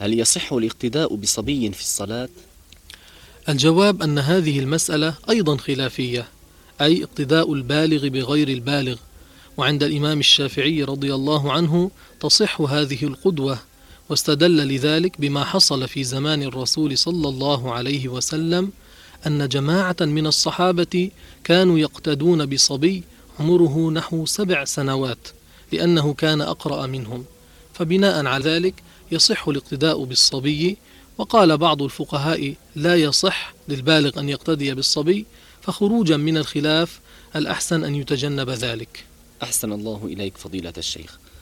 هل يصح الاقتداء بصبي في الصلاة؟ الجواب أن هذه المسألة أيضا خلافية، أي اقتداء البالغ بغير البالغ. وعند الإمام الشافعي رضي الله عنه تصح هذه القدوة، واستدل لذلك بما حصل في زمان الرسول صلى الله عليه وسلم، أن جماعة من الصحابة كانوا يقتدون بصبي عمره نحو 7 سنوات، لأنه كان أقرأ منهم، فبناء على ذلك يصح الاقتداء بالصبي. وقال بعض الفقهاء لا يصح للبالغ أن يقتدي بالصبي، فخروجا من الخلاف الأحسن أن يتجنب ذلك. أحسن الله إليك فضيلة الشيخ.